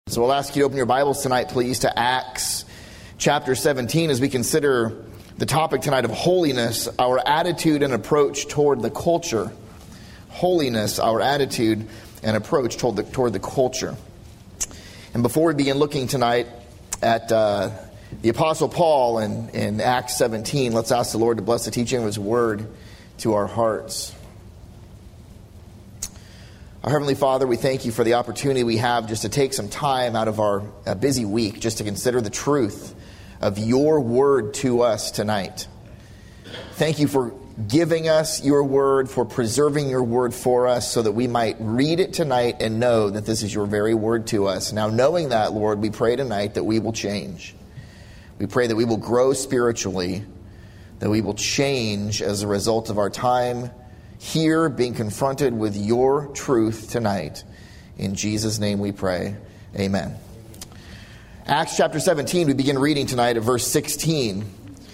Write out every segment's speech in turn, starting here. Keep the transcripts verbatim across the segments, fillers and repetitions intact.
So we'll ask you to open your Bibles tonight, please, to Acts chapter seventeen as we consider the topic tonight of holiness, our attitude and approach toward the culture. Holiness, our attitude and approach toward the, toward the culture. And before we begin looking tonight at uh, the Apostle Paul in, in Acts seventeen, let's ask the Lord to bless the teaching of His Word to our hearts. Our Heavenly Father, we thank you for the opportunity we have just to take some time out of our uh, busy week just to consider the truth of your word to us tonight. Thank you for giving us your word, for preserving your word for us so that we might read it tonight and know that this is your very word to us. Now, knowing that, Lord, we pray tonight that we will change. We pray that we will grow spiritually, that we will change as a result of our time here being confronted with your truth tonight. In Jesus' name we pray. Amen. Acts chapter seventeen, we begin reading tonight at verse sixteen,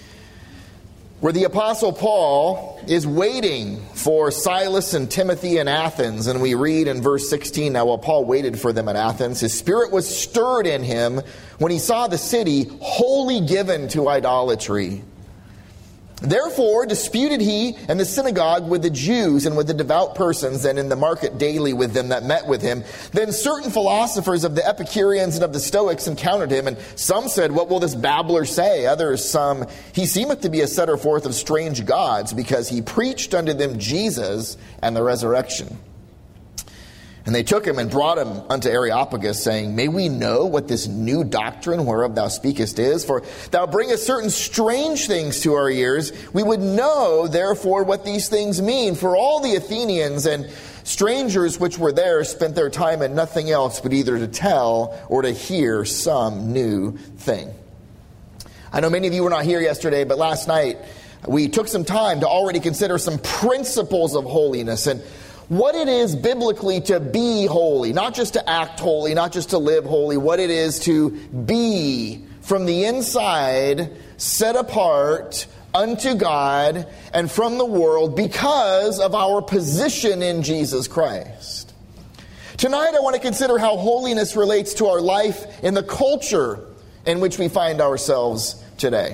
where the Apostle Paul is waiting for Silas and Timothy in Athens. And we read in verse sixteen, now while Paul waited for them at Athens, his spirit was stirred in him when he saw the city wholly given to idolatry. Therefore disputed he in the synagogue with the Jews and with the devout persons, and in the market daily with them that met with him. Then certain philosophers of the Epicureans and of the Stoics encountered him, and some said, what will this babbler say? Others, some, he seemeth to be a setter forth of strange gods, because he preached unto them Jesus and the resurrection. And they took him and brought him unto Areopagus, saying, may we know what this new doctrine whereof thou speakest is? For thou bringest certain strange things to our ears. We would know, therefore, what these things mean. For all the Athenians and strangers which were there spent their time in nothing else but either to tell or to hear some new thing. I know many of you were not here yesterday, but last night we took some time to already consider some principles of holiness and what it is biblically to be holy, not just to act holy, not just to live holy, what it is to be from the inside, set apart unto God and from the world because of our position in Jesus Christ. Tonight I want to consider how holiness relates to our life in the culture in which we find ourselves today.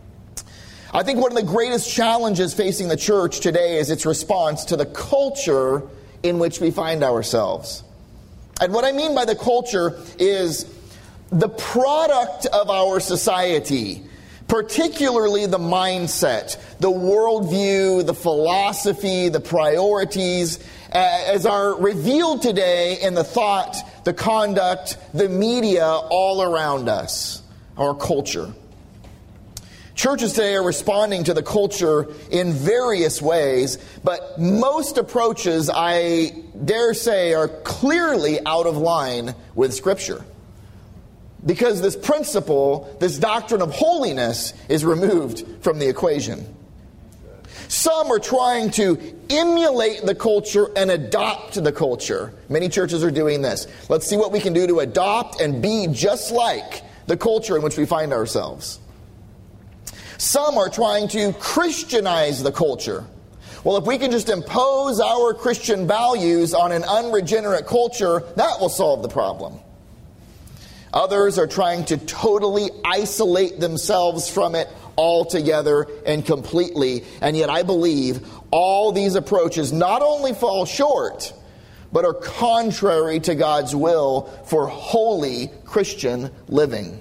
I think one of the greatest challenges facing the church today is its response to the culture in which we find ourselves. And what I mean by the culture is the product of our society, particularly the mindset, the worldview, the philosophy, the priorities, as are revealed today in the thought, the conduct, the media all around us, our culture. Churches today are responding to the culture in various ways, but most approaches, I dare say, are clearly out of line with Scripture. Because this principle, this doctrine of holiness, is removed from the equation. Some are trying to emulate the culture and adopt the culture. Many churches are doing this. Let's see what we can do to adopt and be just like the culture in which we find ourselves. Some are trying to Christianize the culture. Well, if we can just impose our Christian values on an unregenerate culture, that will solve the problem. Others are trying to totally isolate themselves from it altogether and completely. And yet I believe all these approaches not only fall short, but are contrary to God's will for holy Christian living.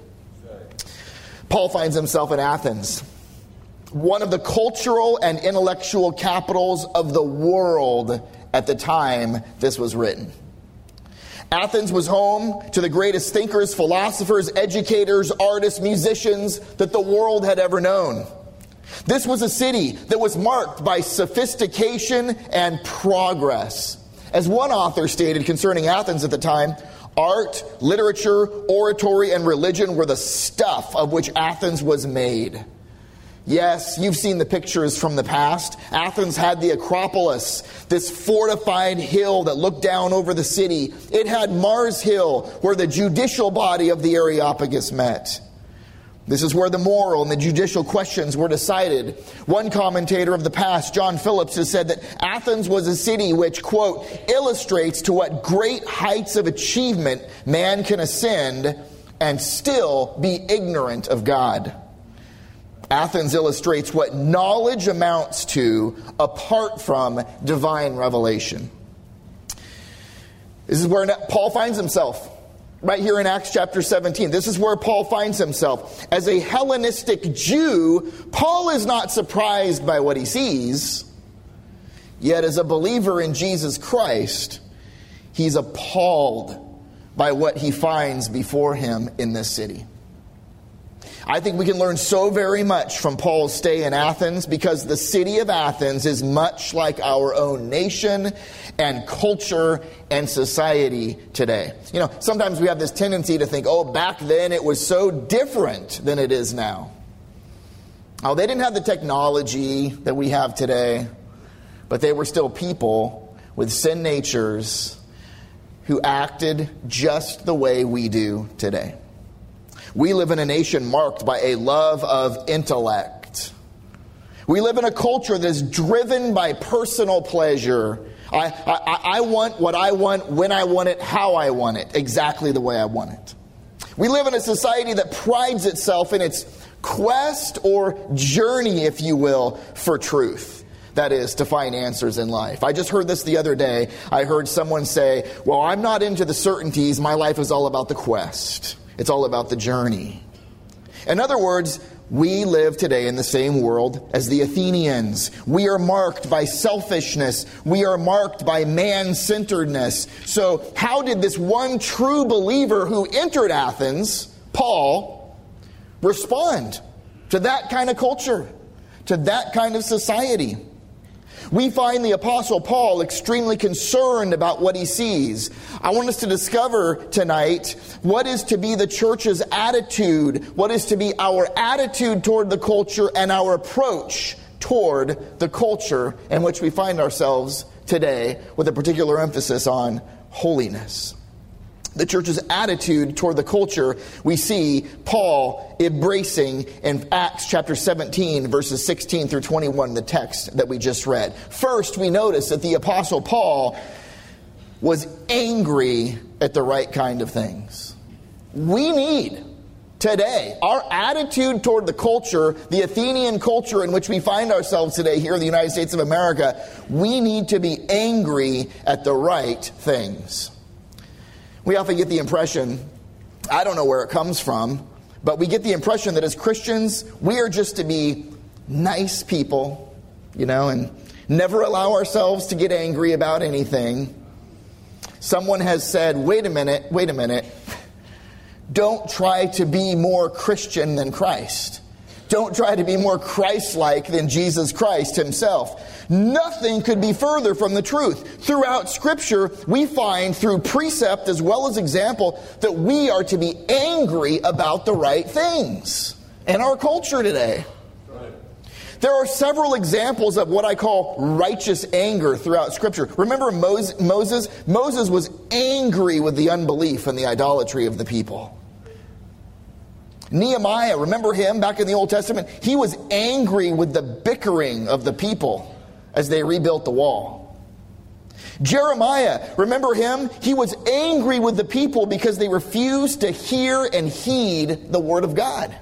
Paul finds himself in Athens, one of the cultural and intellectual capitals of the world at the time this was written. Athens was home to the greatest thinkers, philosophers, educators, artists, musicians that the world had ever known. This was a city that was marked by sophistication and progress. As one author stated concerning Athens at the time, art, literature, oratory, and religion were the stuff of which Athens was made. Yes, you've seen the pictures from the past. Athens had the Acropolis, this fortified hill that looked down over the city. It had Mars Hill, where the judicial body of the Areopagus met. This is where the moral and the judicial questions were decided. One commentator of the past, John Phillips, has said that Athens was a city which, quote, illustrates to what great heights of achievement man can ascend and still be ignorant of God. Athens illustrates what knowledge amounts to apart from divine revelation. This is where Paul finds himself. Right here in Acts chapter seventeen. This is where Paul finds himself. As a Hellenistic Jew, Paul is not surprised by what he sees. Yet as a believer in Jesus Christ, he's appalled by what he finds before him in this city. I think we can learn so very much from Paul's stay in Athens because the city of Athens is much like our own nation and culture and society today. You know, sometimes we have this tendency to think, oh, back then it was so different than it is now. Oh, they didn't have the technology that we have today, but they were still people with sin natures who acted just the way we do today. We live in a nation marked by a love of intellect. We live in a culture that is driven by personal pleasure. I, I, I want what I want, when I want it, how I want it, exactly the way I want it. We live in a society that prides itself in its quest or journey, if you will, for truth. That is, to find answers in life. I just heard this the other day. I heard someone say, well, I'm not into the certainties. My life is all about the quest. It's all about the journey. In other words, we live today in the same world as the Athenians. We are marked by selfishness. We are marked by man-centeredness. So how did this one true believer who entered Athens, Paul, respond to that kind of culture, to that kind of society? We find the Apostle Paul extremely concerned about what he sees. I want us to discover tonight what is to be the church's attitude, what is to be our attitude toward the culture and our approach toward the culture in which we find ourselves today, with a particular emphasis on holiness. The church's attitude toward the culture we see Paul embracing in Acts chapter seventeen, verses sixteen through twenty-one, the text that we just read. First, we notice that the Apostle Paul was angry at the right kind of things. We need today our attitude toward the culture, the Athenian culture in which we find ourselves today here in the United States of America. We need to be angry at the right things. We often get the impression, I don't know where it comes from, but we get the impression that as Christians, we are just to be nice people, you know, and never allow ourselves to get angry about anything. Someone has said, wait a minute, wait a minute. Don't try to be more Christian than Christ. Don't try to be more Christ-like than Jesus Christ himself. Nothing could be further from the truth. Throughout Scripture, we find through precept as well as example that we are to be angry about the right things in our culture today. Right. There are several examples of what I call righteous anger throughout Scripture. Remember Moses? Moses, Moses was angry with the unbelief and the idolatry of the people. Nehemiah, remember him back in the Old Testament? He was angry with the bickering of the people as they rebuilt the wall. Jeremiah, remember him? He was angry with the people because they refused to hear and heed the word of God.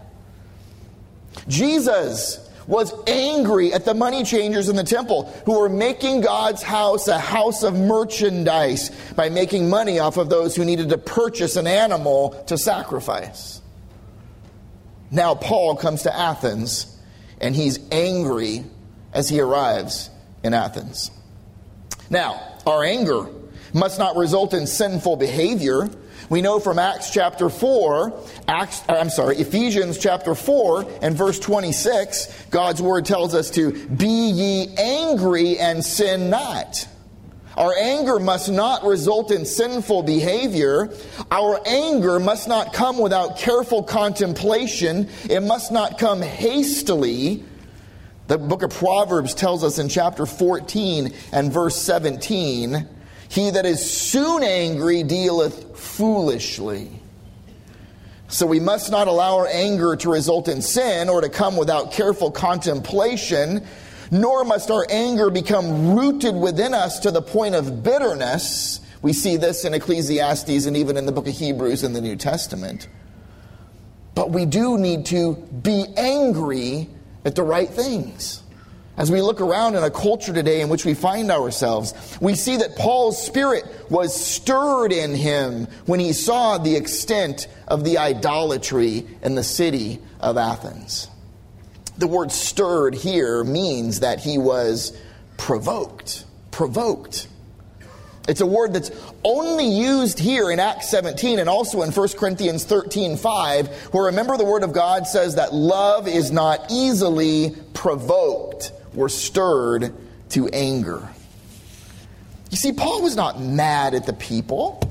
Jesus was angry at the money changers in the temple who were making God's house a house of merchandise by making money off of those who needed to purchase an animal to sacrifice. Now Paul comes to Athens, and he's angry as he arrives in Athens. Now, our anger must not result in sinful behavior. We know from Acts chapter four, Acts, I'm sorry, Ephesians chapter four and verse twenty-six, God's word tells us to be ye angry and sin not. Our anger must not result in sinful behavior. Our anger must not come without careful contemplation. It must not come hastily. The book of Proverbs tells us in chapter fourteen and verse seventeen, he that is soon angry dealeth foolishly. So we must not allow our anger to result in sin or to come without careful contemplation, nor must our anger become rooted within us to the point of bitterness. We see this in Ecclesiastes and even in the book of Hebrews in the New Testament. But we do need to be angry at the right things. As we look around in a culture today in which we find ourselves, we see that Paul's spirit was stirred in him when he saw the extent of the idolatry in the city of Athens. The word stirred here means that he was provoked. Provoked. It's a word that's only used here in Acts seventeen and also in First Corinthians thirteen five, where remember the word of God says that love is not easily provoked. We're stirred to anger. You see, Paul was not mad at the people.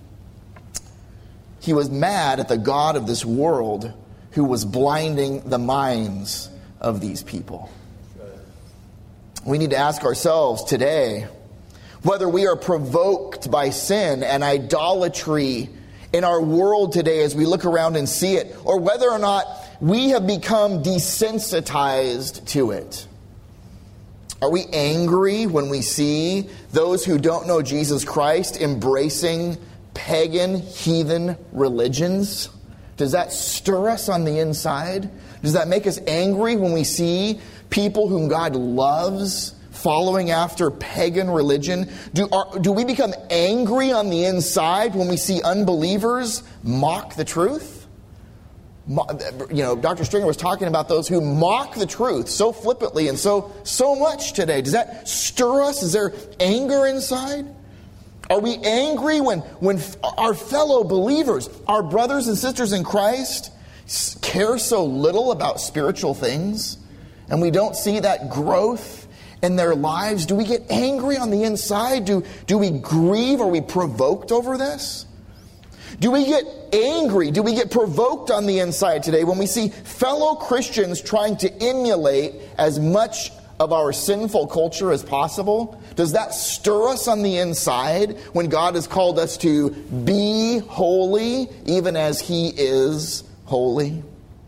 He was mad at the God of this world who was blinding the minds of these people. We need to ask ourselves today whether we are provoked by sin and idolatry in our world today as we look around and see it, or whether or not we have become desensitized to it. Are we angry when we see those who don't know Jesus Christ embracing pagan, heathen religions? Does that stir us on the inside? Does that make us angry when we see people whom God loves following after pagan religion? Do, are, do we become angry on the inside when we see unbelievers mock the truth? You know, Doctor Stringer was talking about those who mock the truth so flippantly and so so much today. Does that stir us? Is there anger inside? Are we angry when, when our fellow believers, our brothers and sisters in Christ, care so little about spiritual things, and we don't see that growth in their lives? Do we get angry on the inside? Do, do we grieve? Are we provoked over this? Do we get angry? Do we get provoked on the inside today when we see fellow Christians trying to emulate as much of our sinful culture as possible? Does that stir us on the inside when God has called us to be holy, even as He is holy?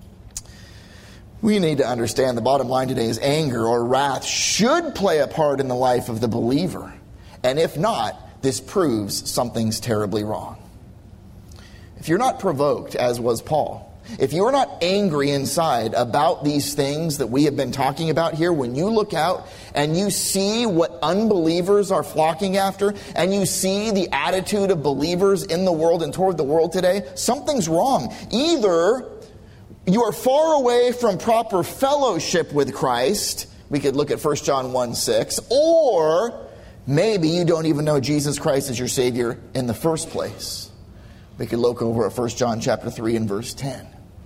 We need to understand the bottom line today is anger or wrath should play a part in the life of the believer. And if not, this proves something's terribly wrong. If you're not provoked, as was Paul, if you're not angry inside about these things that we have been talking about here, when you look out and you see what unbelievers are flocking after, and you see the attitude of believers in the world and toward the world today, something's wrong. Either you are far away from proper fellowship with Christ, we could look at First John one six, or maybe you don't even know Jesus Christ as your Savior in the first place. We could look over at First John chapter three and verse ten.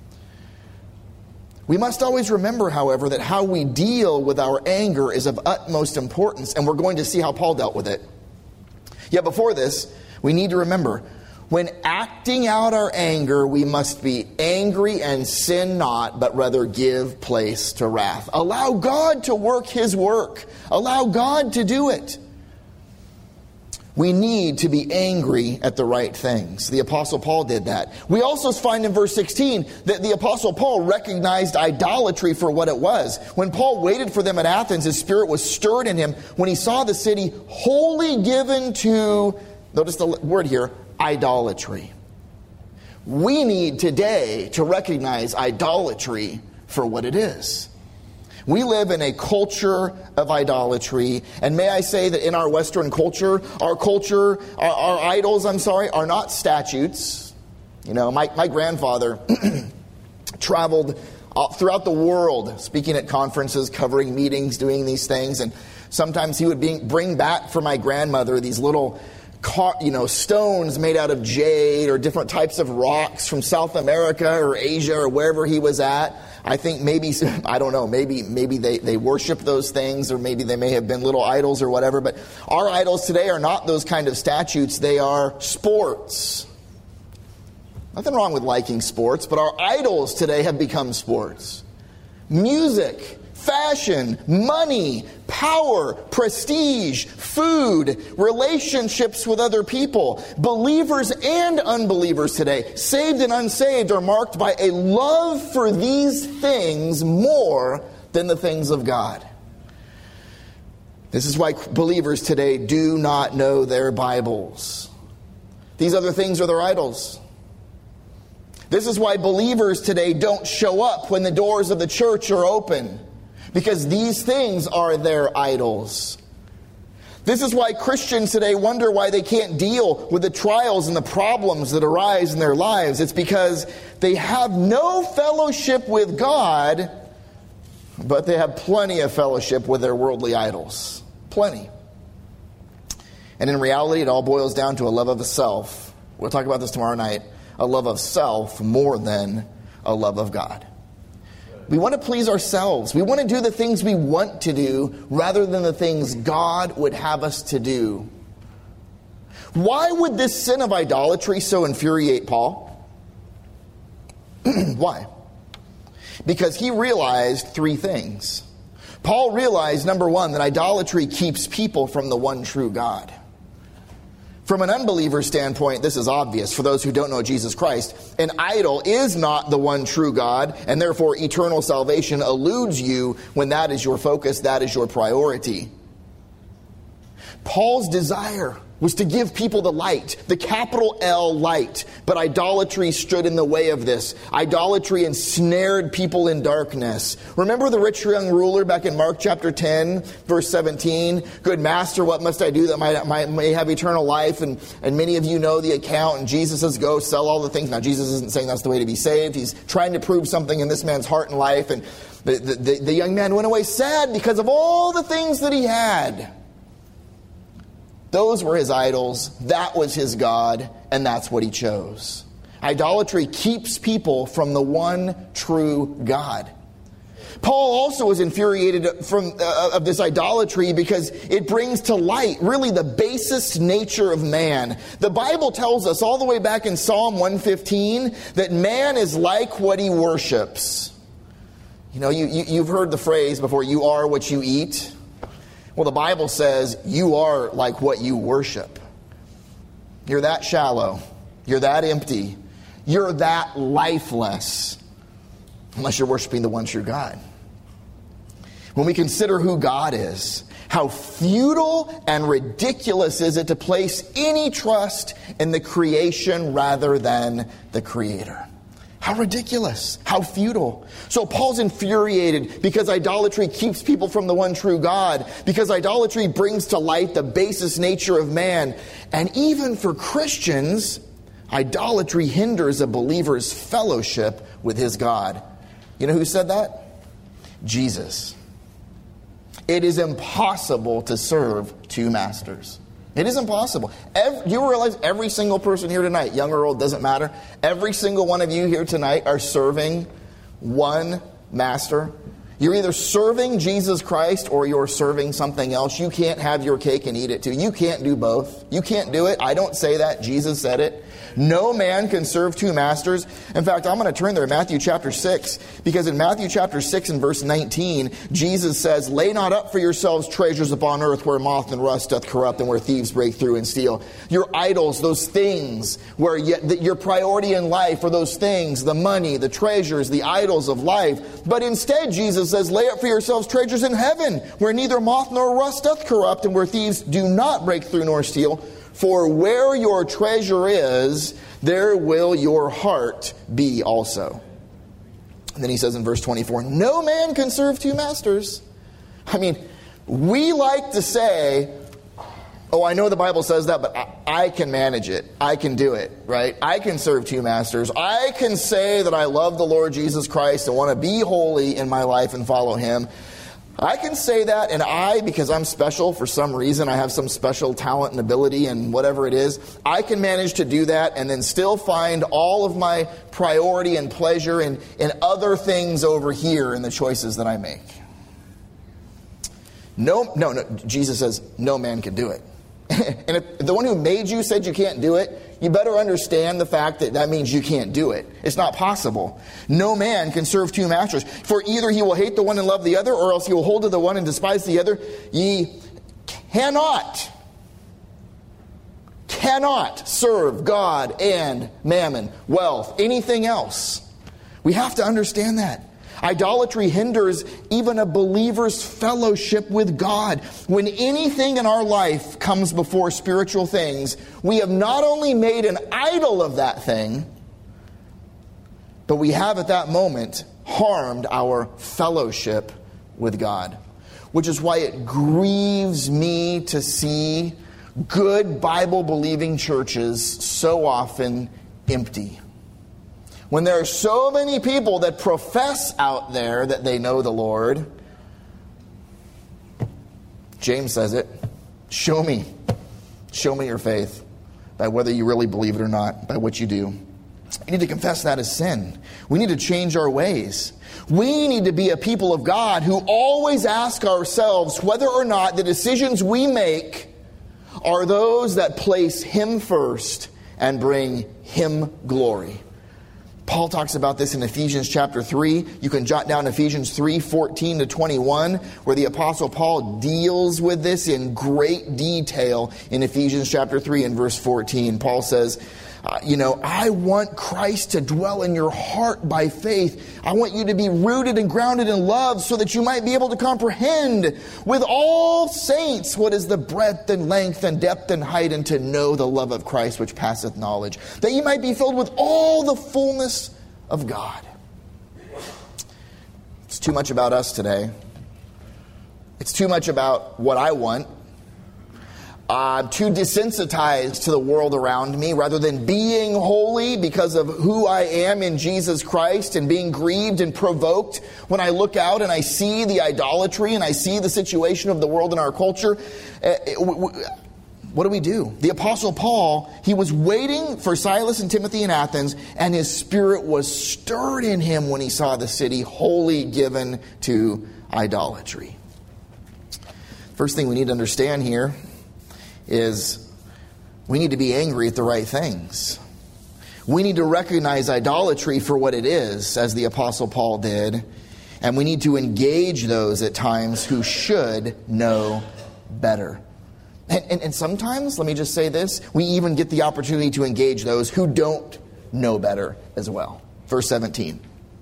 We must always remember, however, that how we deal with our anger is of utmost importance, and we're going to see how Paul dealt with it. Yet before this, we need to remember, when acting out our anger, we must be angry and sin not, but rather give place to wrath. Allow God to work His work. Allow God to do it. We need to be angry at the right things. The Apostle Paul did that. We also find in verse sixteen that the Apostle Paul recognized idolatry for what it was. When Paul waited for them at Athens, his spirit was stirred in him when he saw the city wholly given to, notice the word here, idolatry. We need today to recognize idolatry for what it is. We live in a culture of idolatry. And may I say that in our Western culture, our culture, our, our idols, I'm sorry, are not statues. You know, my, my grandfather traveled throughout the world, speaking at conferences, covering meetings, doing these things. And sometimes he would be, bring back for my grandmother these little car, you know, stones made out of jade or different types of rocks from South America or Asia or wherever he was at. I think maybe, I don't know, maybe maybe they, they worship those things, or maybe they may have been little idols or whatever. But our idols today are not those kind of statues. They are sports. Nothing wrong with liking sports, but our idols today have become sports. Music, fashion, money, power, prestige, food, relationships with other people. Believers and unbelievers today, saved and unsaved, are marked by a love for these things more than the things of God. This is why believers today do not know their Bibles. These other things are their idols. This is why believers today don't show up when the doors of the church are open, because these things are their idols. This is why Christians today wonder why they can't deal with the trials and the problems that arise in their lives. It's because they have no fellowship with God, but they have plenty of fellowship with their worldly idols. Plenty. And in reality, it all boils down to a love of self. We'll talk about this tomorrow night. A love of self more than a love of God. We want to please ourselves. We want to do the things we want to do rather than the things God would have us to do. Why would this sin of idolatry so infuriate Paul? Why? Because he realized three things. Paul realized, number one, that idolatry keeps people from the one true God. From an unbeliever's standpoint, this is obvious for those who don't know Jesus Christ. An idol is not the one true God, and therefore eternal salvation eludes you when that is your focus, that is your priority. Paul's desire was to give people the light, the capital L light. But idolatry stood in the way of this. Idolatry ensnared people in darkness. Remember the rich young ruler back in Mark chapter ten, verse seventeen? Good master, what must I do that I may have eternal life? And, and many of you know the account. And Jesus says, go sell all the things. Now Jesus isn't saying that's the way to be saved. He's trying to prove something in this man's heart and life. And the, the, the young man went away sad because of all the things that he had. Those were his idols, that was his God, and that's what he chose. Idolatry keeps people from the one true God. Paul also was infuriated from uh, of this idolatry because it brings to light really the basest nature of man. The Bible tells us all the way back in Psalm one fifteen that man is like what he worships. You know, you, you, you've heard the phrase before, you are what you eat. Well, the Bible says you are like what you worship. You're that shallow. You're that empty. You're that lifeless. Unless you're worshiping the one true God. When we consider who God is, how futile and ridiculous is it to place any trust in the creation rather than the Creator. How ridiculous. How futile. So Paul's infuriated because idolatry keeps people from the one true God. Because idolatry brings to light the basest nature of man. And even for Christians, idolatry hinders a believer's fellowship with his God. You know who said that? Jesus. It is impossible to serve two masters. It is impossible. Every, you realize every single person here tonight, young or old, doesn't matter. Every single one of you here tonight are serving one master. You're either serving Jesus Christ or you're serving something else. You can't have your cake and eat it too. You can't do both. You can't do it. I don't say that. Jesus said it. No man can serve two masters. In fact, I'm going to turn there, Matthew chapter six, because in Matthew chapter six and verse nineteen, Jesus says, lay not up for yourselves treasures upon earth where moth and rust doth corrupt and where thieves break through and steal. Your idols, those things where you, the, your priority in life are those things, the money, the treasures, the idols of life. But instead, Jesus says, lay up for yourselves treasures in heaven where neither moth nor rust doth corrupt and where thieves do not break through nor steal. For where your treasure is, there will your heart be also. And then he says in verse twenty-four, no man can serve two masters. I mean, we like to say, oh, I know the Bible says that, but I, I can manage it. I can do it, right? I can serve two masters. I can say that I love the Lord Jesus Christ and want to be holy in my life and follow Him. I can say that, and I, because I'm special for some reason, I have some special talent and ability and whatever it is, I can manage to do that and then still find all of my priority and pleasure in, in other things over here in the choices that I make. No, no, no. Jesus says, no man can do it. And if the one who made you said you can't do it, you better understand the fact that that means you can't do it. It's not possible. No man can serve two masters. For either he will hate the one and love the other, or else he will hold to the one and despise the other. Ye cannot, cannot serve God and mammon, wealth, anything else. We have to understand that. Idolatry hinders even a believer's fellowship with God. When anything in our life comes before spiritual things, we have not only made an idol of that thing, but we have at that moment harmed our fellowship with God. Which is why it grieves me to see good Bible-believing churches so often empty. When there are so many people that profess out there that they know the Lord, James says it, show me. Show me your faith by whether you really believe it or not, by what you do. We need to confess that as sin. We need to change our ways. We need to be a people of God who always ask ourselves whether or not the decisions we make are those that place Him first and bring Him glory. Paul talks about this in Ephesians chapter three. You can jot down Ephesians three, fourteen to twenty-one, where the Apostle Paul deals with this in great detail in Ephesians chapter three and verse fourteen. Paul says, uh, you know, I want Christ to dwell in your heart by faith. I want you to be rooted and grounded in love so that you might be able to comprehend with all saints what is the breadth and length and depth and height, and to know the love of Christ which passeth knowledge, that you might be filled with all the fullness of God. It's too much about us today. It's too much about what I want. I'm too desensitized to the world around me, rather than being holy because of who I am in Jesus Christ, and being grieved and provoked when I look out and I see the idolatry and I see the situation of the world in our culture. What do we do? The Apostle Paul, he was waiting for Silas and Timothy in Athens, and his spirit was stirred in him when he saw the city wholly given to idolatry. First thing we need to understand here is we need to be angry at the right things. We need to recognize idolatry for what it is, as the Apostle Paul did, and we need to engage those at times who should know better. And, and, and sometimes, let me just say this, we even get the opportunity to engage those who don't know better as well. Verse seventeen.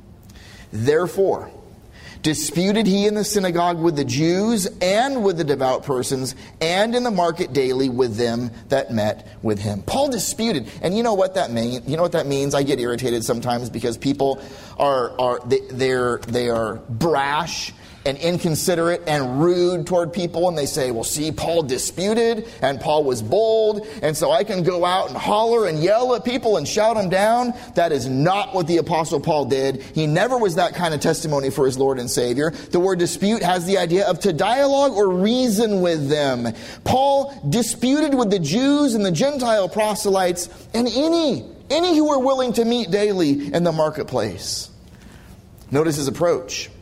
Therefore, disputed he in the synagogue with the Jews and with the devout persons, and in the market daily with them that met with him. Paul disputed, and you know what that means. You know what that means. I get irritated sometimes because people are are they, they're they are brash and inconsiderate and rude toward people, and they say, well, see, Paul disputed and Paul was bold, and so I can go out and holler and yell at people and shout them down. That is not what the Apostle Paul did. He never was that kind of testimony for his Lord and Savior. The word dispute has the idea of to dialogue or reason with them. Paul disputed with the Jews and the Gentile proselytes and any, any who were willing to meet daily in the marketplace. Notice his approach.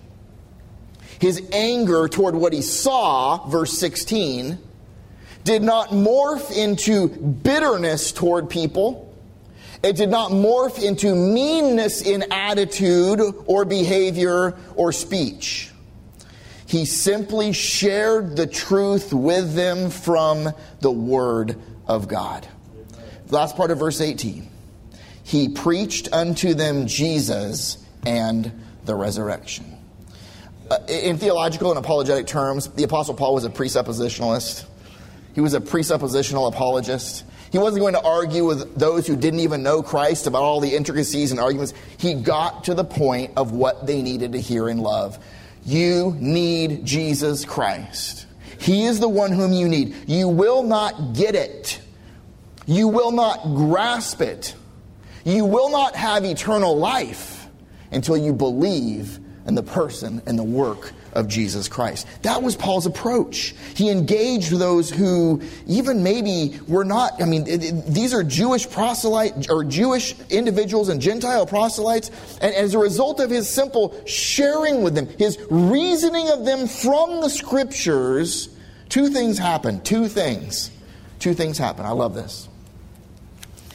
His anger toward what he saw, verse sixteen, did not morph into bitterness toward people. It did not morph into meanness in attitude or behavior or speech. He simply shared the truth with them from the Word of God. The last part of verse eighteen. He preached unto them Jesus and the resurrection. Uh, in theological and apologetic terms, the Apostle Paul was a presuppositionalist. He was a presuppositional apologist. He wasn't going to argue with those who didn't even know Christ about all the intricacies and arguments. He got to the point of what they needed to hear and love. You need Jesus Christ. He is the one whom you need. You will not get it. You will not grasp it. You will not have eternal life until you believe in the person and the work of Jesus Christ. That was Paul's approach. He engaged those who even maybe were not, I mean, it, it, these are Jewish proselyte or Jewish individuals and Gentile proselytes. And as a result of his simple sharing with them, his reasoning of them from the Scriptures, two things happen. Two things. Two things happen. I love this.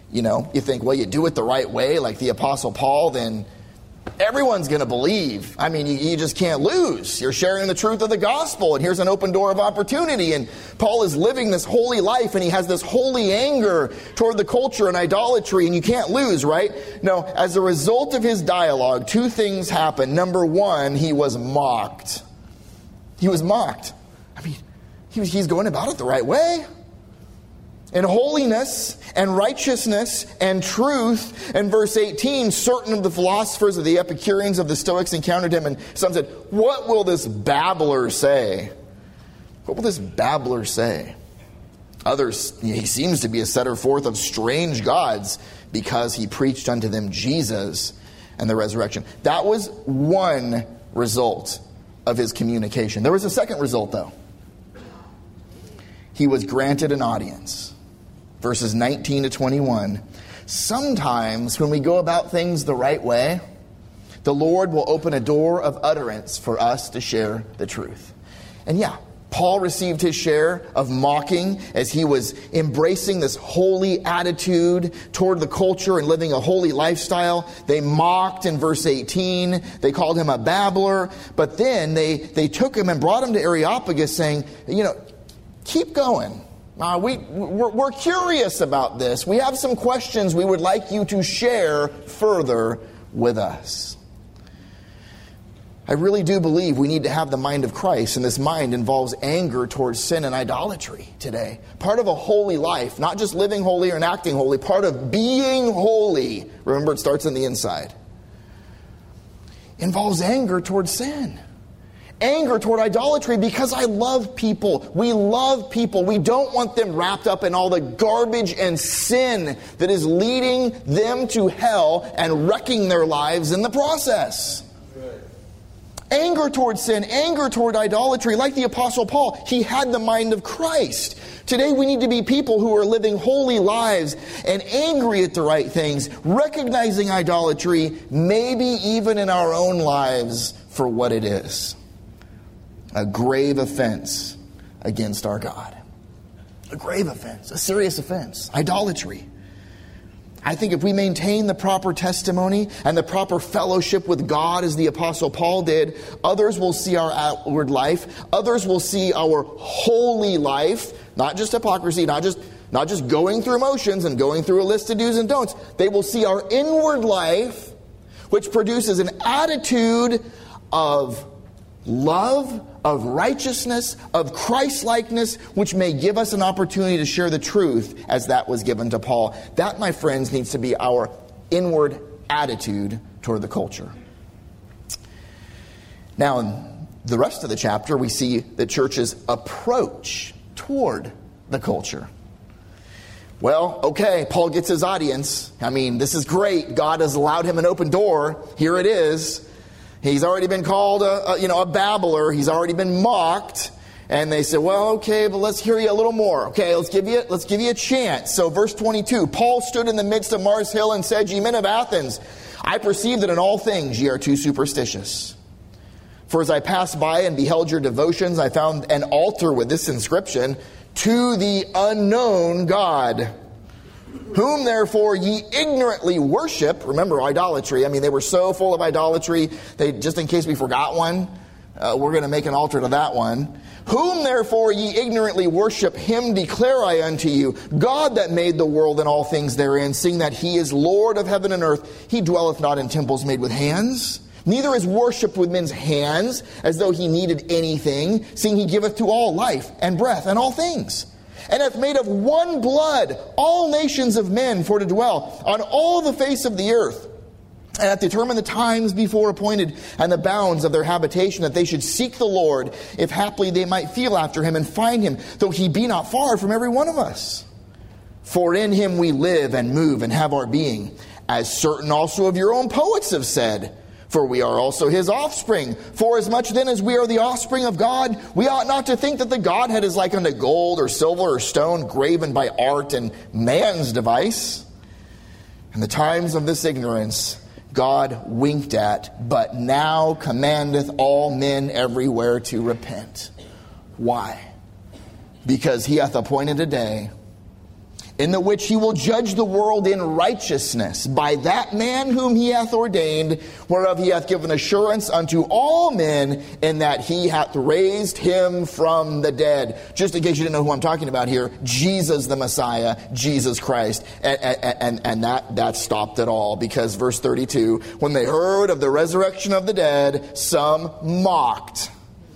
You know, you think, well, you do it the right way, like the Apostle Paul, then everyone's going to believe. I mean, you, you just can't lose. You're sharing the truth of the gospel, and here's an open door of opportunity. And Paul is living this holy life, and he has this holy anger toward the culture and idolatry, and you can't lose, right? No, as a result of his dialogue, two things happened. Number one, he was mocked. He was mocked. I mean, he was, he's going about it the right way. And holiness and righteousness and truth. And verse eighteen, certain of the philosophers of the Epicureans of the Stoics encountered him, and some said, what will this babbler say? What will this babbler say? Others, he seems to be a setter forth of strange gods, because he preached unto them Jesus and the resurrection. That was one result of his communication. There was a second result, though. He was granted an audience. Verses nineteen to twenty-one. Sometimes when we go about things the right way, the Lord will open a door of utterance for us to share the truth. And yeah, Paul received his share of mocking as he was embracing this holy attitude toward the culture and living a holy lifestyle. They mocked in verse eighteen. They called him a babbler. But then they, they took him and brought him to Areopagus, saying, you know, keep going. Uh, we, we're, we're curious about this. We have some questions we would like you to share further with us. I really do believe we need to have the mind of Christ, and this mind involves anger towards sin and idolatry today. Part of a holy life, not just living holy or acting holy, part of being holy, remember it starts on the inside, involves anger towards sin. Anger toward idolatry, because I love people. We love people. We don't want them wrapped up in all the garbage and sin that is leading them to hell and wrecking their lives in the process. Right. Anger toward sin, anger toward idolatry. Like the Apostle Paul, he had the mind of Christ. Today we need to be people who are living holy lives and angry at the right things, recognizing idolatry, maybe even in our own lives, for what it is. A grave offense against our God. A grave offense, a serious offense, idolatry. I think if we maintain the proper testimony and the proper fellowship with God as the Apostle Paul did, others will see our outward life. Others will see our holy life, not just hypocrisy, not just, not just going through motions and going through a list of do's and don'ts. They will see our inward life, which produces an attitude of love, of righteousness, of Christ-likeness, which may give us an opportunity to share the truth as that was given to Paul. That, my friends, needs to be our inward attitude toward the culture. Now, in the rest of the chapter, we see the church's approach toward the culture. Well, okay, Paul gets his audience. I mean, this is great. God has allowed him an open door. Here it is. He's already been called a, a, you know, a babbler. He's already been mocked. And they said, well, okay, but let's hear you a little more. Okay, let's give you, let's give you a chance. So verse twenty-two, Paul stood in the midst of Mars Hill and said, Ye men of Athens, I perceive that in all things ye are too superstitious. For as I passed by and beheld your devotions, I found an altar with this inscription, To the unknown God. Whom therefore ye ignorantly worship. Remember, idolatry. I mean, they were so full of idolatry. They, just in case we forgot one, uh, we're going to make an altar to that one. Whom therefore ye ignorantly worship, him declare I unto you. God that made the world and all things therein, seeing that he is Lord of heaven and earth. He dwelleth not in temples made with hands. Neither is worshipped with men's hands, as though he needed anything, seeing he giveth to all life and breath and all things. And hath made of one blood all nations of men for to dwell on all the face of the earth. And hath determined the times before appointed and the bounds of their habitation, that they should seek the Lord, if haply they might feel after him and find him, though he be not far from every one of us. For in him we live and move and have our being, as certain also of your own poets have said. For we are also his offspring. For as much then as we are the offspring of God, we ought not to think that the Godhead is like unto gold or silver or stone, graven by art and man's device. In the times of this ignorance, God winked at, but now commandeth all men everywhere to repent. Why? Because he hath appointed a day in the which he will judge the world in righteousness by that man whom he hath ordained, whereof he hath given assurance unto all men, in that he hath raised him from the dead. Just in case you didn't know who I'm talking about here, Jesus the Messiah, Jesus Christ. And, and, and, and that, that stopped it all, because verse thirty-two, when they heard of the resurrection of the dead, some mocked.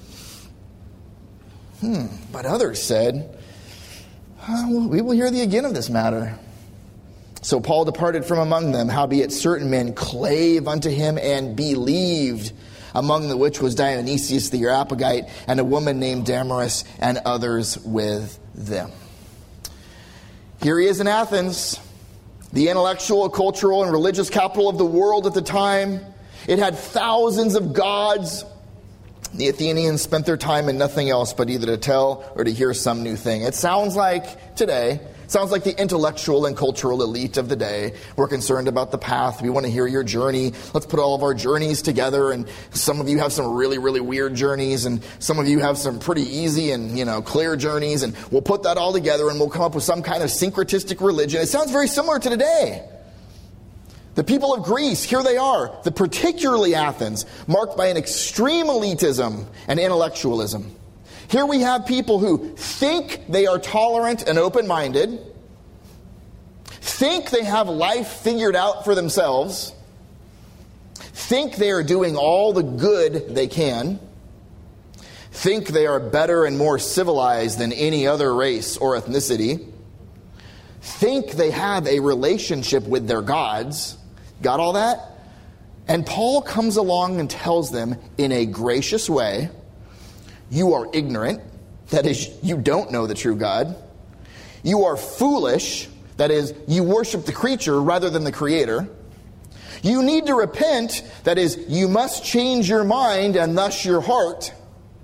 Hmm, but others said, Uh, we will hear thee again of this matter. So Paul departed from among them, howbeit certain men clave unto him and believed, among the which was Dionysius the Areopagite, and a woman named Damaris, and others with them. Here he is in Athens, the intellectual, cultural, and religious capital of the world at the time. It had thousands of gods. The Athenians spent their time in nothing else but either to tell or to hear some new thing. It sounds like today, it sounds like the intellectual and cultural elite of the day. We're concerned about the path. We want to hear your journey. Let's put all of our journeys together. And some of you have some really, really weird journeys. And some of you have some pretty easy and, you know, clear journeys. And we'll put that all together and we'll come up with some kind of syncretistic religion. It sounds very similar to today. The people of Greece, here they are, the particularly Athens, marked by an extreme elitism and intellectualism. Here we have people who think they are tolerant and open-minded, think they have life figured out for themselves, think they are doing all the good they can, think they are better and more civilized than any other race or ethnicity, think they have a relationship with their gods. Got all that? And Paul comes along and tells them in a gracious way, you are ignorant, that is, you don't know the true God. You are foolish, that is, you worship the creature rather than the Creator. You need to repent, that is, you must change your mind and thus your heart,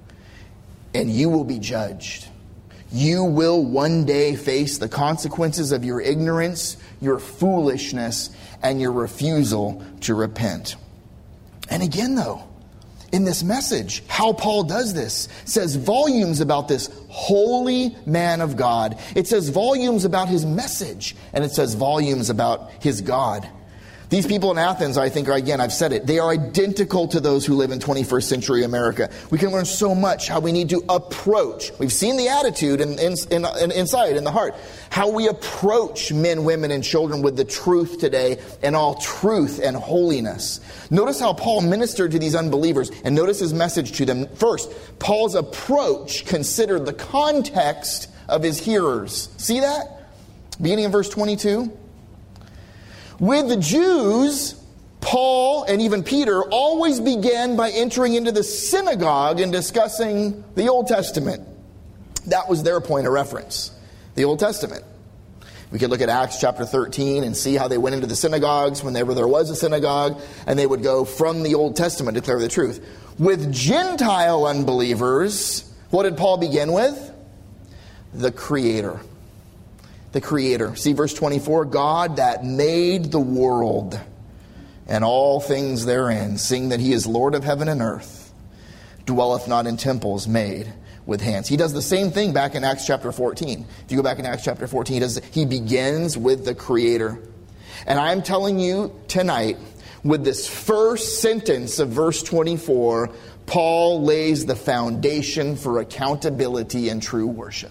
and you will be judged. You will one day face the consequences of your ignorance, your foolishness, and your refusal to repent. And again, though, in this message, how Paul does this says volumes about this holy man of God. It says volumes about his message, and it says volumes about his God. These people in Athens, I think, are, again, I've said it, they are identical to those who live in twenty-first century America. We can learn so much how we need to approach. We've seen the attitude in, in, in, in, inside, in the heart. How we approach men, women, and children with the truth today, and all truth and holiness. Notice how Paul ministered to these unbelievers, and notice his message to them. First, Paul's approach considered the context of his hearers. See that? Beginning in verse twenty-two. With the Jews, Paul and even Peter always began by entering into the synagogue and discussing the Old Testament. That was their point of reference, the Old Testament. We could look at Acts chapter thirteen and see how they went into the synagogues whenever there was a synagogue, and they would go from the Old Testament to declare the truth. With Gentile unbelievers, what did Paul begin with? The Creator. The Creator. See verse twenty-four. God that made the world and all things therein, seeing that he is Lord of heaven and earth, dwelleth not in temples made with hands. He does the same thing back in Acts chapter fourteen. If you go back in Acts chapter fourteen, he, does, he begins with the Creator. And I'm telling you tonight, with this first sentence of verse twenty-four, Paul lays the foundation for accountability and true worship.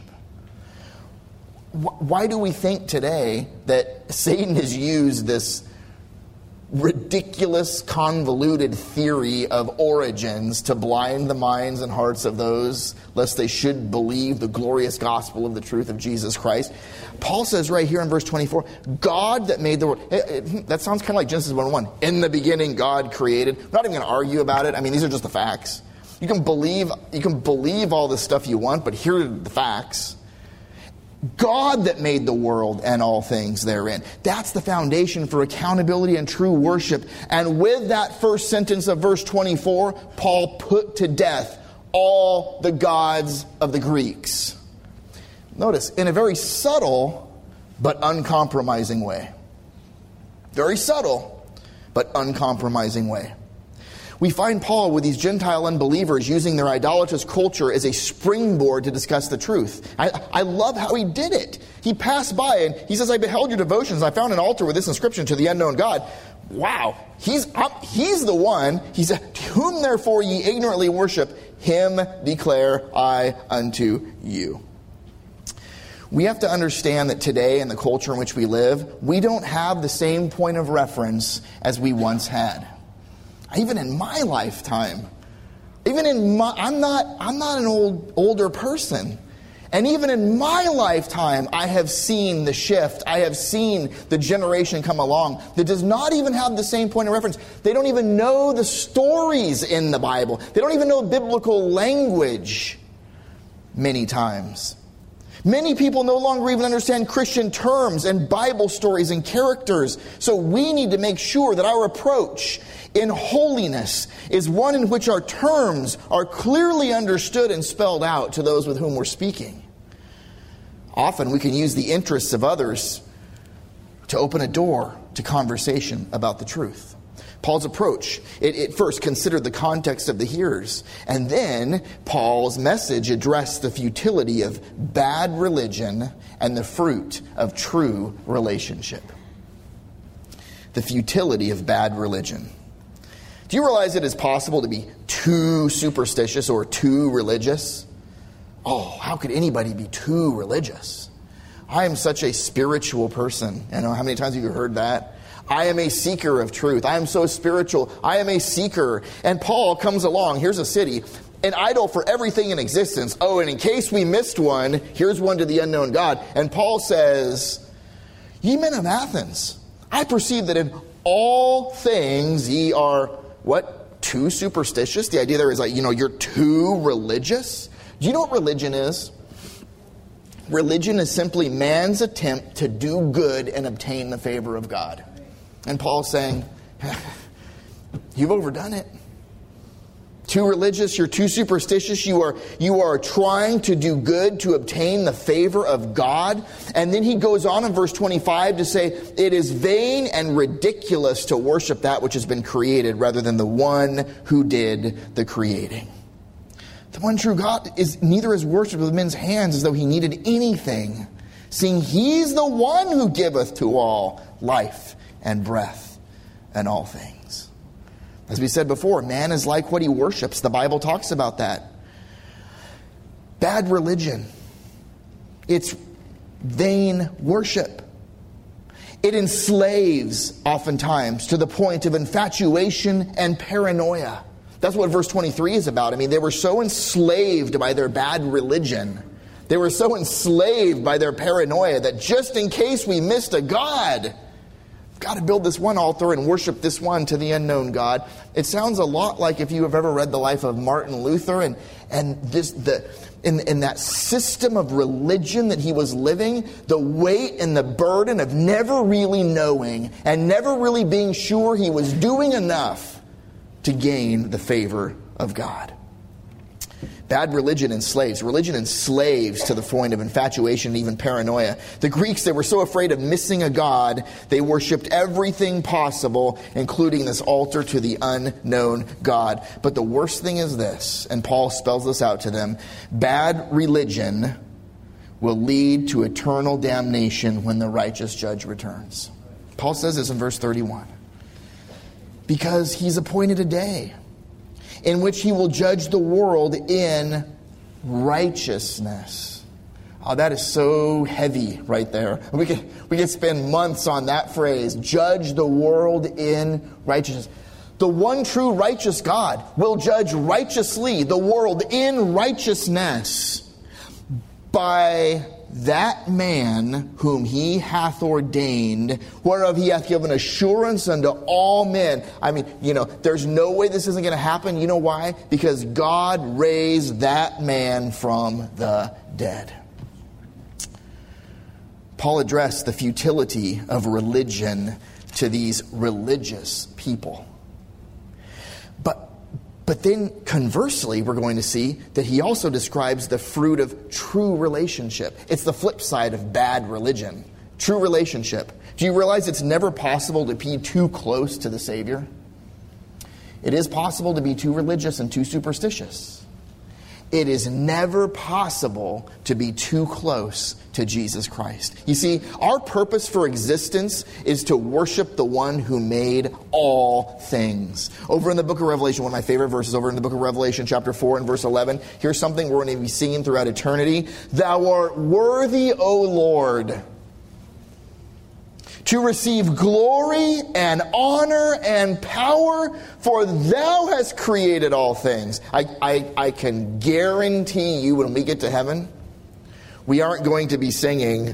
Why do we think today that Satan has used this ridiculous, convoluted theory of origins to blind the minds and hearts of those, lest they should believe the glorious gospel of the truth of Jesus Christ? Paul says right here in verse twenty-four, God that made the world. It, it, that sounds kind of like Genesis one one. In the beginning, God created. I'm not even going to argue about it. I mean, these are just the facts. You can believe, you can believe all the stuff you want, but here are the facts. God that made the world and all things therein. That's the foundation for accountability and true worship. And with that first sentence of verse twenty-four, Paul put to death all the gods of the Greeks. Notice, in a very subtle but uncompromising way. Very subtle but uncompromising way. We find Paul with these Gentile unbelievers using their idolatrous culture as a springboard to discuss the truth. I, I love how he did it. He passed by and he says, I beheld your devotions. I found an altar with this inscription, to the unknown God. Wow. He's, um, he's the one. He said, whom therefore ye ignorantly worship, him declare I unto you. We have to understand that today in the culture in which we live, we don't have the same point of reference as we once had. Even in my lifetime, even in my, I'm not, I'm not an old, older person. And even in my lifetime, I have seen the shift. I have seen the generation come along that does not even have the same point of reference. They don't even know the stories in the Bible. They don't even know biblical language many times. Many people no longer even understand Christian terms and Bible stories and characters. So we need to make sure that our approach in holiness is one in which our terms are clearly understood and spelled out to those with whom we're speaking. Often we can use the interests of others to open a door to conversation about the truth. Paul's approach, it, it first considered the context of the hearers, and then Paul's message addressed the futility of bad religion and the fruit of true relationship. The futility of bad religion. Do you realize it is possible to be too superstitious or too religious? Oh, how could anybody be too religious? I am such a spiritual person. You know, how many times have you heard that? I am a seeker of truth. I am so spiritual. I am a seeker. And Paul comes along. Here's a city, an idol for everything in existence. Oh, and in case we missed one, here's one to the unknown God. And Paul says, ye men of Athens, I perceive that in all things ye are, what, too superstitious? The idea there is like, you know, you're too religious. Do you know what religion is? Religion is simply man's attempt to do good and obtain the favor of God. And Paul's saying, you've overdone it. Too religious, you're too superstitious, you are, you are trying to do good to obtain the favor of God. And then he goes on in verse twenty-five to say, it is vain and ridiculous to worship that which has been created rather than the one who did the creating. The one true God is neither is worshipped with men's hands as though he needed anything, seeing he's the one who giveth to all life and breath and all things. As we said before, man is like what he worships. The Bible talks about that. Bad religion. It's vain worship. It enslaves oftentimes to the point of infatuation and paranoia. That's what verse twenty-three is about. I mean, they were so enslaved by their bad religion. They were so enslaved by their paranoia that just in case we missed a God, we've got to build this one altar and worship this one to the unknown God. It sounds a lot like if you have ever read the life of Martin Luther and, and this the in, in that system of religion that he was living, the weight and the burden of never really knowing and never really being sure he was doing enough to gain the favor of God. Bad religion enslaves. Religion enslaves to the point of infatuation and even paranoia. The Greeks, they were so afraid of missing a God, they worshipped everything possible, including this altar to the unknown God. But the worst thing is this, and Paul spells this out to them, bad religion will lead to eternal damnation when the righteous judge returns. Paul says this in verse thirty-one. Because he's appointed a day in which he will judge the world in righteousness. Oh, that is so heavy right there. We could, we could spend months on that phrase. Judge the world in righteousness. The one true righteous God will judge righteously the world in righteousness by that man whom he hath ordained, whereof he hath given assurance unto all men. I mean, you know, there's no way this isn't going to happen. You know why? Because God raised that man from the dead. Paul addressed the futility of religion to these religious people. But But then conversely, we're going to see that he also describes the fruit of true relationship. It's the flip side of bad religion. True relationship. Do you realize it's never possible to be too close to the Savior? It is possible to be too religious and too superstitious. It is never possible to be too close to Jesus Christ. You see, our purpose for existence is to worship the one who made all things. Over in the book of Revelation, one of my favorite verses, over in the book of Revelation chapter four and verse eleven, here's something we're going to be singing throughout eternity. Thou art worthy, O Lord, to receive glory and honor and power, for thou hast created all things. I, I, I can guarantee you when we get to heaven, we aren't going to be singing,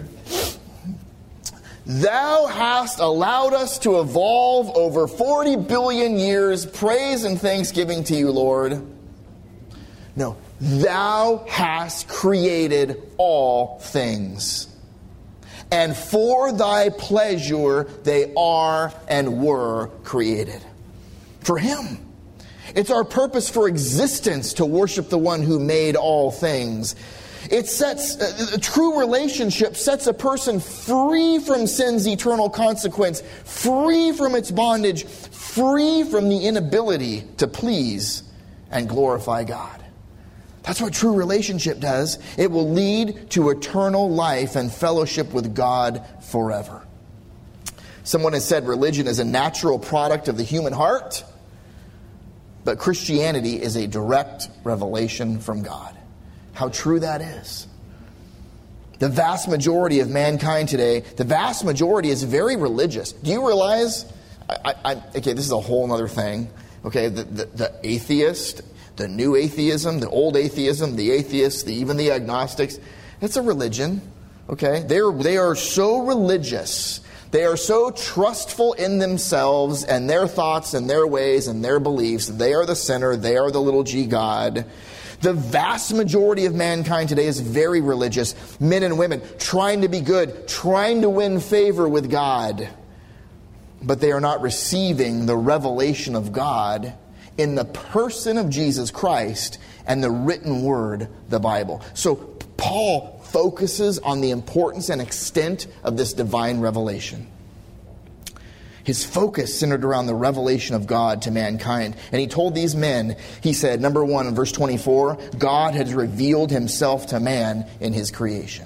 thou hast allowed us to evolve over forty billion years, praise and thanksgiving to you, Lord. No, thou hast created all things. And for thy pleasure they are and were created. For him. It's our purpose for existence to worship the one who made all things. It sets, a true relationship sets a person free from sin's eternal consequence, free from its bondage, free from the inability to please and glorify God. That's what true relationship does. It will lead to eternal life and fellowship with God forever. Someone has said religion is a natural product of the human heart, but Christianity is a direct revelation from God. How true that is. The vast majority of mankind today, the vast majority is very religious. Do you realize, I, I, okay, this is a whole other thing. Okay, the, the, the atheist, the new atheism, the old atheism, the atheists, the, even the agnostics, it's a religion. Okay, they are, they are so religious. They are so trustful in themselves and their thoughts and their ways and their beliefs. They are the sinner. They are the little g God. The vast majority of mankind today is very religious. Men and women trying to be good, trying to win favor with God. But they are not receiving the revelation of God in the person of Jesus Christ and the written word, the Bible. So Paul focuses on the importance and extent of this divine revelation. His focus centered around the revelation of God to mankind. And he told these men, he said, number one, in verse twenty-four, God has revealed himself to man in his creation.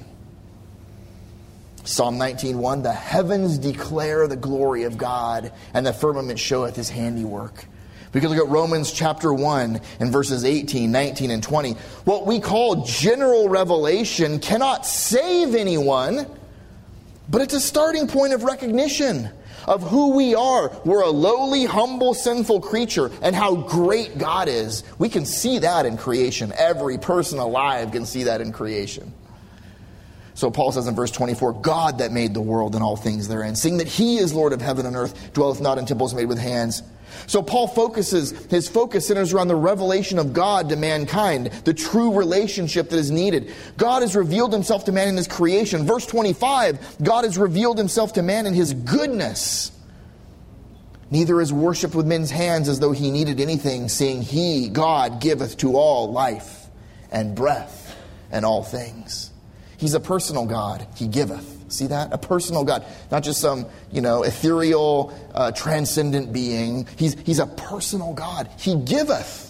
Psalm nineteen one, the heavens declare the glory of God, and the firmament showeth his handiwork. We can look at Romans chapter one and verses eighteen, nineteen, and twenty. What we call general revelation cannot save anyone, but it's a starting point of recognition of who we are. We're a lowly, humble, sinful creature, and how great God is. We can see that in creation. Every person alive can see that in creation. So Paul says in verse twenty-four, God that made the world and all things therein, seeing that he is Lord of heaven and earth, dwelleth not in temples made with hands. So Paul focuses, his focus centers around the revelation of God to mankind, the true relationship that is needed. God has revealed himself to man in his creation. Verse twenty-five, God has revealed himself to man in his goodness. Neither is worshipped with men's hands as though he needed anything, seeing he, God, giveth to all life and breath and all things. He's a personal God. He giveth. See that? A personal God. Not just some, you know, ethereal, uh, transcendent being. He's, he's a personal God. He giveth.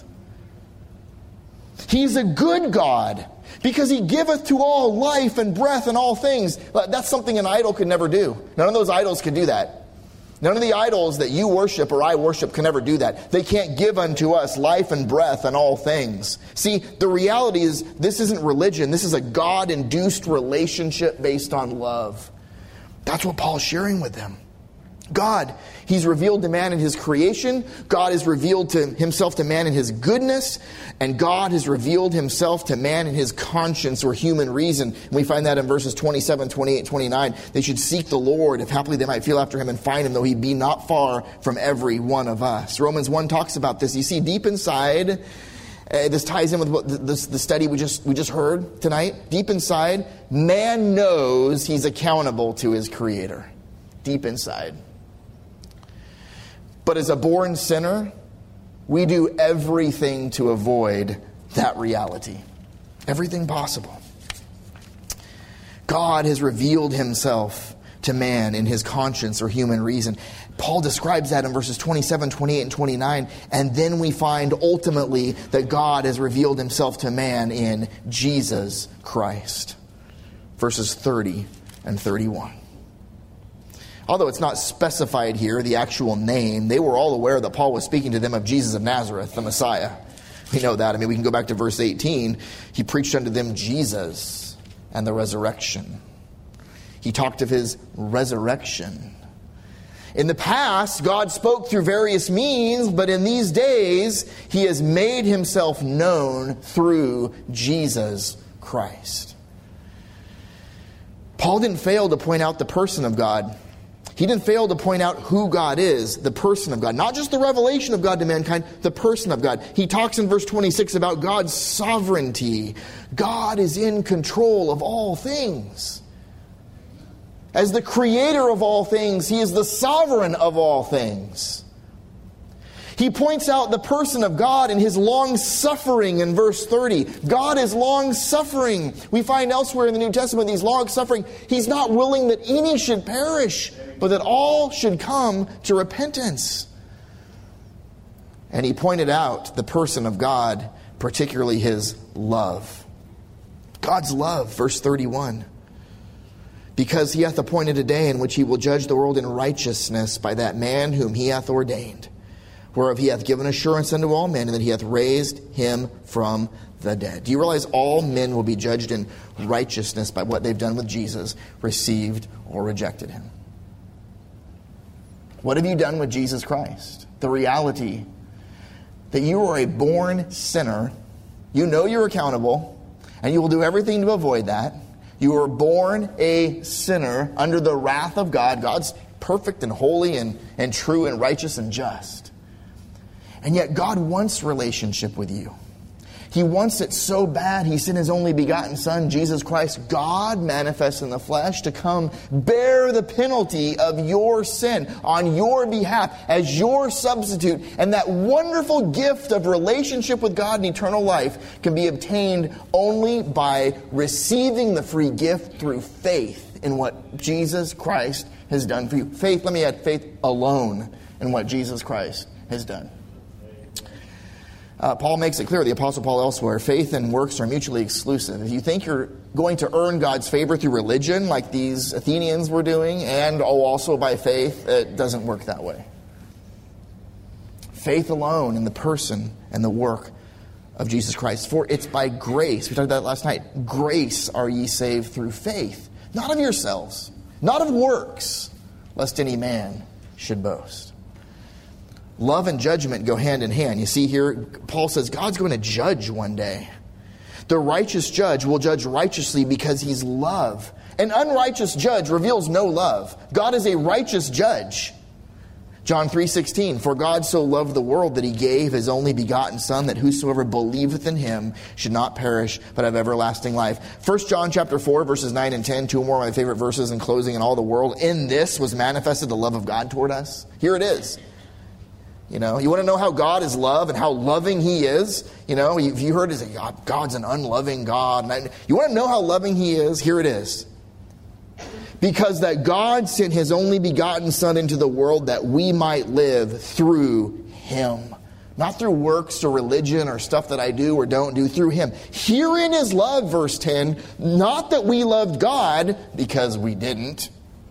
He's a good God because he giveth to all life and breath and all things. That's something an idol could never do. None of those idols could do that. None of the idols that you worship or I worship can ever do that. They can't give unto us life and breath and all things. See, the reality is this isn't religion. This is a God-induced relationship based on love. That's what Paul's sharing with them. God, he's revealed to man in his creation. God has revealed to himself to man in his goodness. And God has revealed himself to man in his conscience or human reason. And we find that in verses twenty-seven, twenty-eight, twenty-nine. They should seek the Lord, if haply they might feel after him and find him, though he be not far from every one of us. Romans one talks about this. You see, deep inside, uh, this ties in with what the, the, the study we just, we just heard tonight. Deep inside, man knows he's accountable to his Creator. Deep inside. But as a born sinner, we do everything to avoid that reality. Everything possible. God has revealed himself to man in his conscience or human reason. Paul describes that in verses twenty-seven, twenty-eight, and twenty-nine. And then we find ultimately that God has revealed himself to man in Jesus Christ. Verses thirty and thirty-one. Although it's not specified here, the actual name, they were all aware that Paul was speaking to them of Jesus of Nazareth, the Messiah. We know that. I mean, we can go back to verse eighteen. He preached unto them Jesus and the resurrection. He talked of his resurrection. In the past, God spoke through various means, but in these days, he has made himself known through Jesus Christ. Paul didn't fail to point out the person of God. He didn't fail to point out who God is, the person of God. Not just the revelation of God to mankind, the person of God. He talks in verse twenty-six about God's sovereignty. God is in control of all things. As the creator of all things, he is the sovereign of all things. He points out the person of God in his long-suffering in verse thirty. God is long-suffering. We find elsewhere in the New Testament he's long-suffering. He's not willing that any should perish, but that all should come to repentance. And he pointed out the person of God, particularly his love. God's love, verse thirty-one. Because he hath appointed a day in which he will judge the world in righteousness by that man whom he hath ordained, whereof he hath given assurance unto all men, and that he hath raised him from the dead. Do you realize all men will be judged in righteousness by what they've done with Jesus, received or rejected him? What have you done with Jesus Christ? The reality that you are a born sinner. You know you're accountable, and you will do everything to avoid that. You were born a sinner under the wrath of God. God's perfect and holy and, and true and righteous and just. And yet God wants relationship with you. He wants it so bad, he sent his only begotten Son, Jesus Christ, God manifest in the flesh, to come bear the penalty of your sin on your behalf as your substitute. And that wonderful gift of relationship with God and eternal life can be obtained only by receiving the free gift through faith in what Jesus Christ has done for you. Faith, let me add, faith alone in what Jesus Christ has done. Uh, Paul makes it clear, the Apostle Paul elsewhere, faith and works are mutually exclusive. If you think you're going to earn God's favor through religion, like these Athenians were doing, and oh, also by faith, it doesn't work that way. Faith alone in the person and the work of Jesus Christ. For it's by grace, we talked about that last night, grace are ye saved through faith, not of yourselves, not of works, lest any man should boast. Love and judgment go hand in hand. You see here, Paul says God's going to judge one day. The righteous judge will judge righteously because he's love. An unrighteous judge reveals no love. God is a righteous judge. John three sixteen, for God so loved the world that he gave his only begotten Son, that whosoever believeth in him should not perish, but have everlasting life. First John chapter four, verses nine and ten, two more of my favorite verses in closing in all the world. In this was manifested the love of God toward us. Here it is. You know, you want to know how God is love and how loving he is? You know, if you heard it say, God, God's an unloving God. And I, you want to know how loving he is? Here it is. Because that God sent his only begotten Son into the world that we might live through him. Not through works or religion or stuff that I do or don't do, through him. Herein is love, verse ten. Not that we loved God, because we didn't,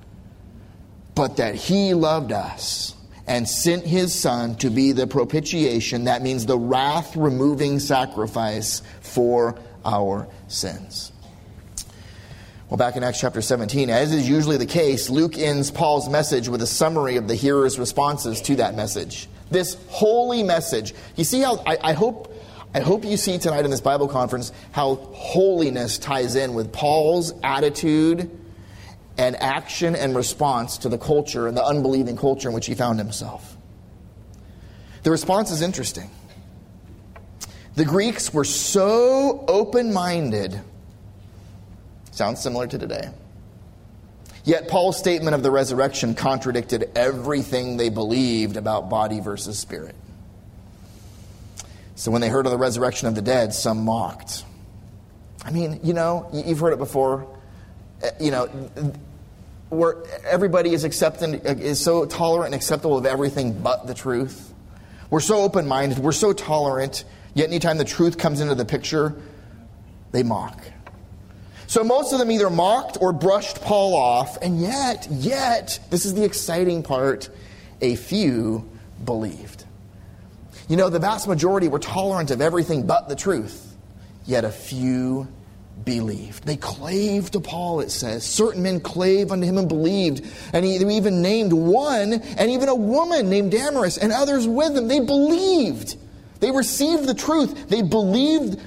but that he loved us and sent his Son to be the propitiation, that means the wrath-removing sacrifice for our sins. Well, back in Acts chapter seventeen, as is usually the case, Luke ends Paul's message with a summary of the hearers' responses to that message. This holy message. You see how, I, I hope I hope you see tonight in this Bible conference how holiness ties in with Paul's attitude and action and response to the culture and the unbelieving culture in which he found himself. The response is interesting. The Greeks were so open-minded. Sounds similar to today. Yet Paul's statement of the resurrection contradicted everything they believed about body versus spirit. So when they heard of the resurrection of the dead, some mocked. I mean, you know, you've heard it before. You know, where everybody is accepting, is so tolerant and acceptable of everything but the truth. We're so open-minded, we're so tolerant, yet anytime the truth comes into the picture, they mock. So most of them either mocked or brushed Paul off, and yet, yet, this is the exciting part, a few believed. You know, the vast majority were tolerant of everything but the truth, yet a few believed. They clave to Paul, it says. Certain men clave unto him and believed. And he even named one, and even a woman named Damaris, and others with them. They believed. They received the truth. They believed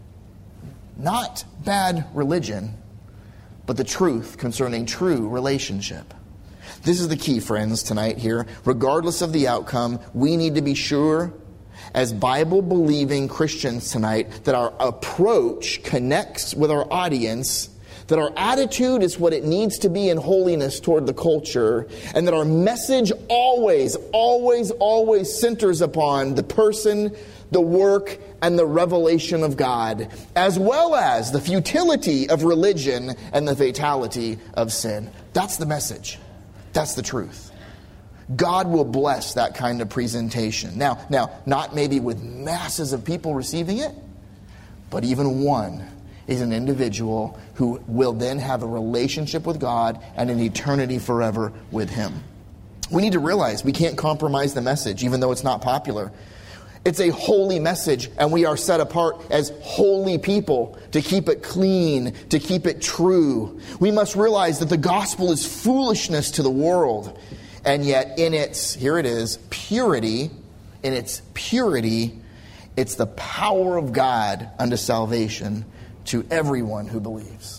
not bad religion, but the truth concerning true relationship. This is the key, friends, tonight here. Regardless of the outcome, we need to be sure, as Bible-believing Christians tonight, that our approach connects with our audience, that our attitude is what it needs to be in holiness toward the culture, and that our message always, always, always centers upon the person, the work, and the revelation of God, as well as the futility of religion and the fatality of sin. That's the message. That's the truth. God will bless that kind of presentation. Now, now, not maybe with masses of people receiving it, but even one is an individual who will then have a relationship with God and an eternity forever with Him. We need to realize we can't compromise the message, even though it's not popular. It's a holy message, and we are set apart as holy people to keep it clean, to keep it true. We must realize that the gospel is foolishness to the world. And yet in its, here it is, purity, in its purity, it's the power of God unto salvation to everyone who believes.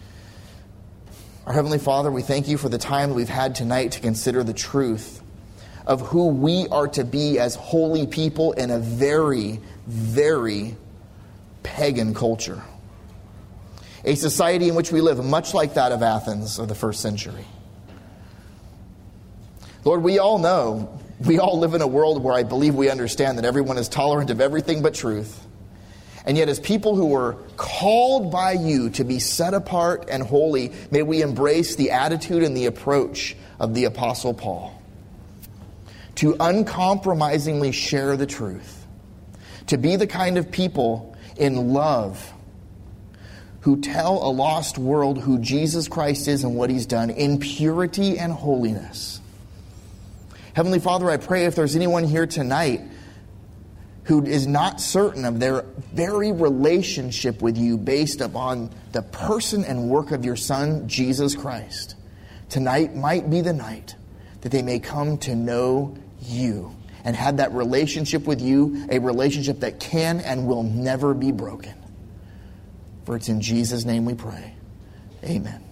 Our Heavenly Father, we thank you for the time that we've had tonight to consider the truth of who we are to be as holy people in a very, very pagan culture. A society in which we live, much like that of Athens of the first century. Lord, we all know, we all live in a world where I believe we understand that everyone is tolerant of everything but truth. And yet as people who are called by you to be set apart and holy, may we embrace the attitude and the approach of the Apostle Paul. To uncompromisingly share the truth. To be the kind of people in love who tell a lost world who Jesus Christ is and what He's done in purity and holiness. Heavenly Father, I pray if there's anyone here tonight who is not certain of their very relationship with you based upon the person and work of your Son, Jesus Christ, tonight might be the night that they may come to know you and have that relationship with you, a relationship that can and will never be broken. For it's in Jesus' name we pray. Amen.